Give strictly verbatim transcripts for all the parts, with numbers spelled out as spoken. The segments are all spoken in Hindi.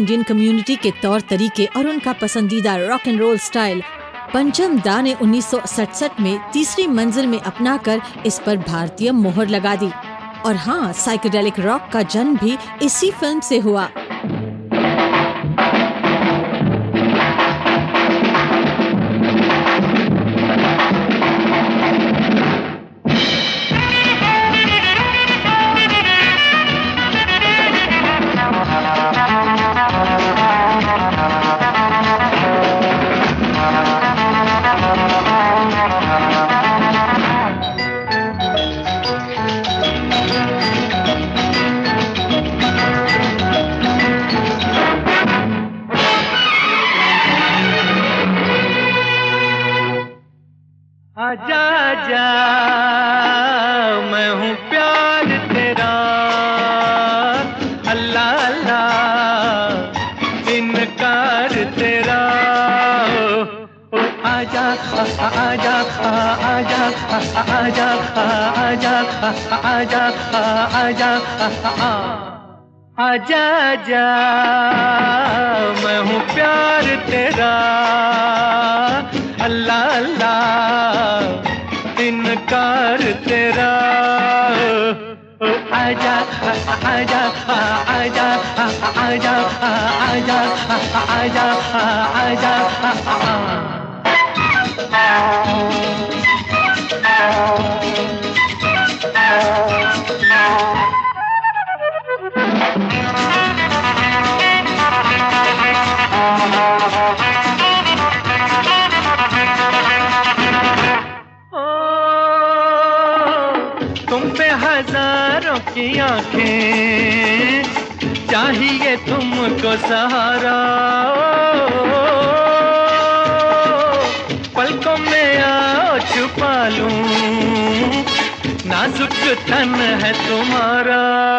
इंडियन कम्युनिटी के तौर तरीके और उनका पसंदीदा रॉक एंड रोल स्टाइल पंचम दा ने उन्नीस सौ सड़सठ में तीसरी मंजिल में अपनाकर इस पर भारतीय मोहर लगा दी। और हाँ, साइकेडेलिक रॉक का जन्म भी इसी फिल्म से हुआ। आजा जा मैं हूँ प्यार तेरा, अल्लाह अल्लाह इनकार तेरा। ओ आजा आजा आजा आजा आजा आजा आजा आजा जा मैं हूँ प्यार तेरा, अल्लाह अल्लाह इनकार तेरा। ओ आजा आजा आजा आजा आजा आजा आजा हजारों की आंखें चाहिए तुमको सहारा, पलकों में आओ छुपा लूं नाजुक तन है तुम्हारा।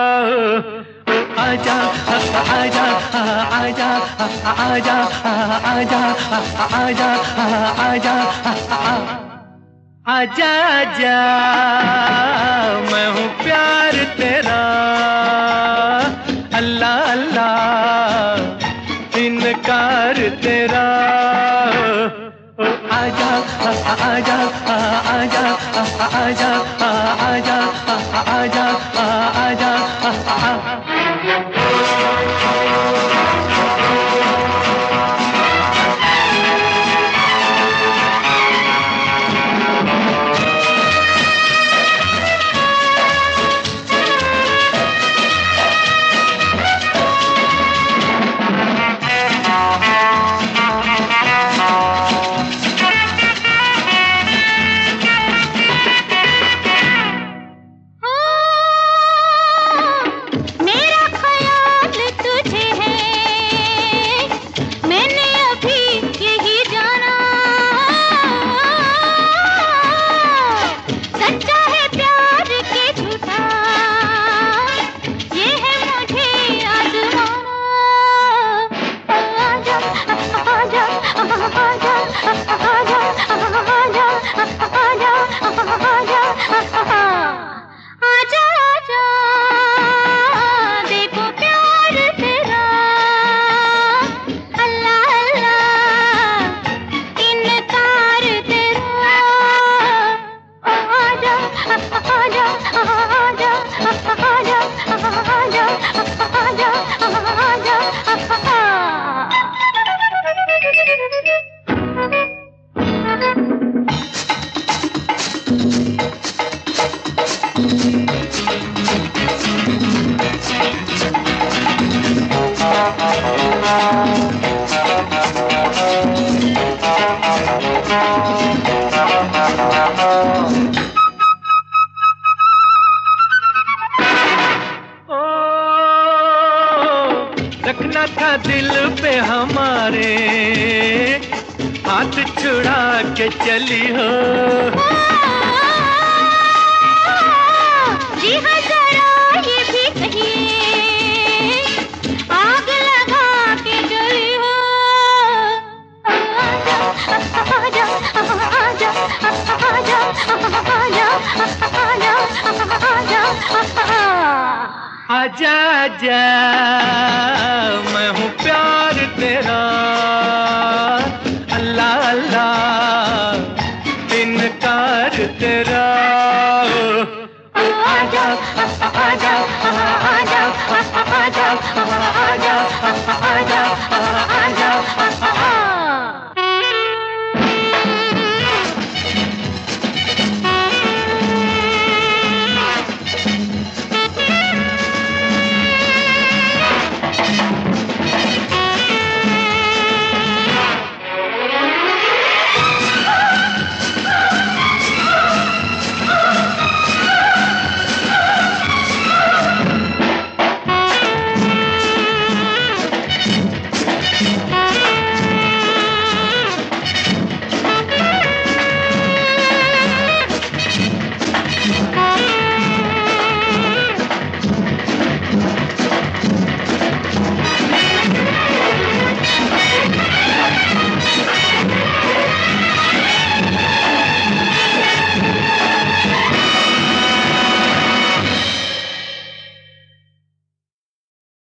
आजा आजा आजा आजा आजा आजा आजा आजा आजा मैं हूँ प्यार तेरा, अल्लाह अल्लाह इनकार तेरा। ओ आजा आजा आजा आजा आजा आजा आजा रखना था दिल पे हमारे, हाथ छुड़ा के चली हो। जी हाँ जरा ये भी कहिए, आग लगा के जली हो। आजा आजा आजा आजा आजा आजा आजा आजा मैं हूँ प्यार तेरा